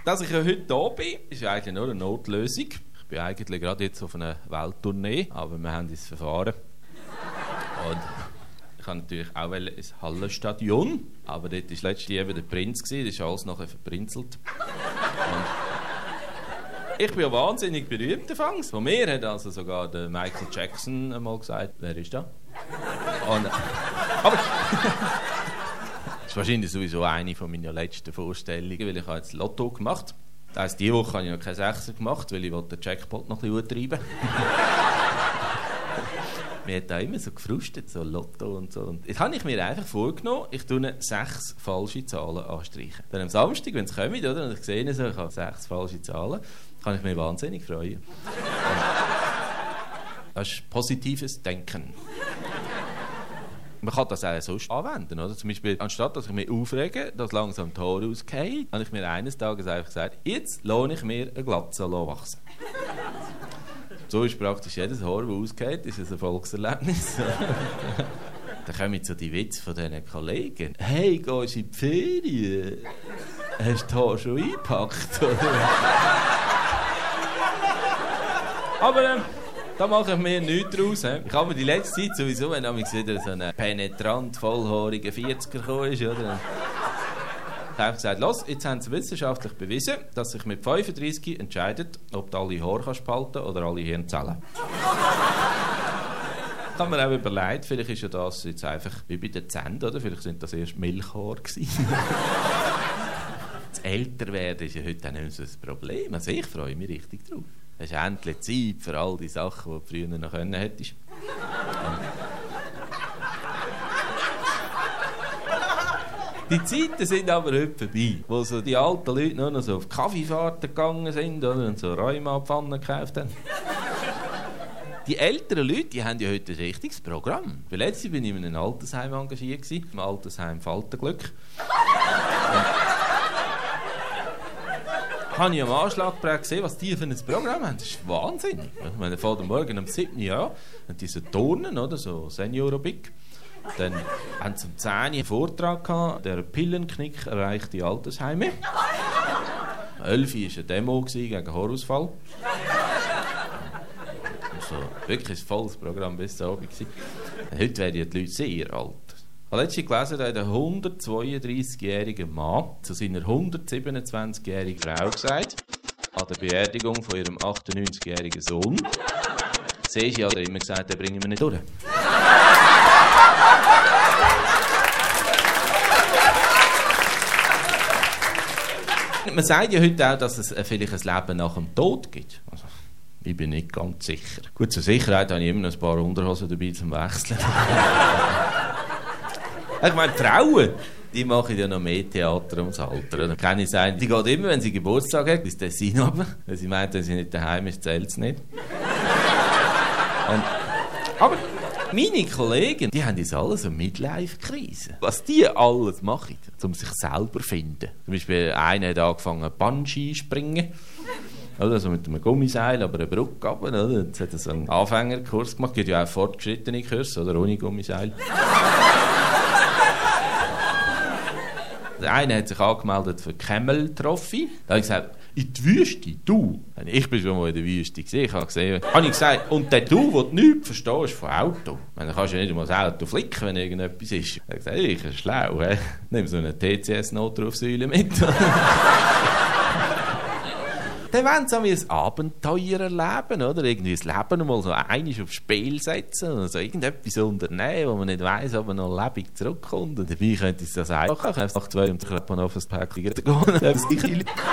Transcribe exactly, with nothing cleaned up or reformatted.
Dass ich ja heute hier bin, ist eigentlich nur eine Notlösung. Ich bin eigentlich gerade jetzt auf einer Welttournee, aber wir haben das Verfahren. Und ich wollte natürlich auch ins Hallenstadion, aber dort war letztes Jahr eben der Prinz, das ist alles nachher verprinzelt. Und ich bin ja wahnsinnig berühmt anfangs. Von mir hat also sogar der Michael Jackson einmal gesagt, wer ist da? Und, aber das ist wahrscheinlich sowieso eine von meiner letzten Vorstellungen, weil ich habe jetzt Lotto gemacht habe. Das heisst, diese Woche habe ich noch keinen Sechser gemacht, weil ich den Jackpot noch ein bisschen treiben wollte. Mir hat da immer so gefrustet, so Lotto und so. Und jetzt habe ich mir einfach vorgenommen, ich tue sechs falsche Zahlen anstreichen. Dann am Samstag, wenn es kommt, oder, und ich sehe so, ich habe sechs falsche Zahlen, kann ich mich wahnsinnig freuen. Und das ist positives Denken. Man kann das auch sonst anwenden. Oder? Zum Beispiel, anstatt dass ich mich aufrege, dass langsam die Haare ausgehen, habe ich mir eines Tages einfach gesagt, jetzt lohne ich mir eine Glatze wachsen. So ist praktisch jedes Haar, das ausgeht, ist ein Erfolgserlebnis. Dann kommen so die Witze von diesen Kollegen. Hey, gehst du in die Ferien? Hast du die Haare schon eingepackt? Aber ähm, da mache ich mir nichts draus. He. Ich habe mir die letzte Zeit sowieso, wenn wieder so ein penetrant, vollhaariger vierziger gekommen ist, oder? Ich habe gesagt, los, jetzt haben sie wissenschaftlich bewiesen, dass sich mit fünfunddreißig entscheidet, ob du alle Haare spalten kannst oder alle Hirnzellen. Ich habe mir auch überlegt, vielleicht ist ja das jetzt einfach wie bei den Zähnen, oder? Vielleicht sind das erst Milchhaare gewesen. Das Älterwerden ist ja heute auch nicht so ein Problem. Also ich freue mich richtig drauf. Es ist endlich Zeit für all die Sachen, die du früher noch können hättest. Die Zeiten sind aber heute vorbei, wo so die alten Leute nur noch so auf Kaffeefahrten gegangen sind, oder, und so Rheuma-Pfannen gekauft haben. Die älteren Leute, die haben ja heute ein richtiges Programm. Weil letztens war ich in einem Altersheim engagiert, im Altersheim Faltenglück. Habe ich am Anschlag gesehen, was die für ein Programm haben. Das ist wahnsinnig. Ich meine, vor dem Morgen um sieben Uhr an, haben die so Turnen, oder, so Seniorobik. Dann haben sie um zehn Uhr einen Vortrag gehabt, der Pillenknick erreicht die Altersheime. Um elf Uhr war eine Demo gegen Haarausfall. Also, wirklich ein volles Programm bis zum Abend. Heute werden die Leute sehr alt. Ich habe letztens gelesen, da hat ein hundertzweiunddreißigjähriger Mann zu seiner hundertsiebenundzwanzigjährigen Frau gesagt, an der Beerdigung von ihrem achtundneunzigjährigen Sohn, siehst du, hat er immer gesagt, den bringen wir nicht durch. Man sagt ja heute auch, dass es vielleicht ein Leben nach dem Tod gibt. Also, ich bin nicht ganz sicher. Gut, zur Sicherheit habe ich immer noch ein paar Unterhosen dabei zum Wechseln. Ich meine, die Frauen, die machen ja noch mehr Theater ums Alter. Dann kann ich sagen, die geht immer, wenn sie Geburtstag hat, ins Tessin runter. Weil sie meint, wenn sie nicht daheim ist, zählt es nicht. Und, aber meine Kollegen, die haben jetzt alle so Midlife-Krise. Was die alles machen, um sich selber zu finden. Zum Beispiel einer hat angefangen, Bungee springen. Also mit einem Gummiseil, aber eine Brücke runter. Oder? Jetzt hat er so einen Anfängerkurs gemacht. Es gibt ja auch fortgeschrittene Kurse, oder ohne Gummiseil. Der eine hat sich angemeldet für Camel Trophy. Da habe ich gesagt, in die Wüste, du. Ich bin schon mal in der Wüste gesehen. Ich habe gesehen, habe ich gesagt, und der du, der nichts verstehst von Auto. Dann kannst du ja nicht mal das Auto flicken, wenn irgendetwas ist. Ich habe gesagt, ich bin schlau. He? Nimm so eine T C S-Notrufsäule mit. Dann wollen sie ein Abenteuer erleben, oder? Irgendwie das Leben mal so einmal aufs Spiel setzen oder so irgendetwas unternehmen, wo man nicht weiss, ob man noch lebendig zurückkommt. Und dabei könnte es das einfach. Ich habe nach zwei und ich habe noch auf ein Päckchen gehen.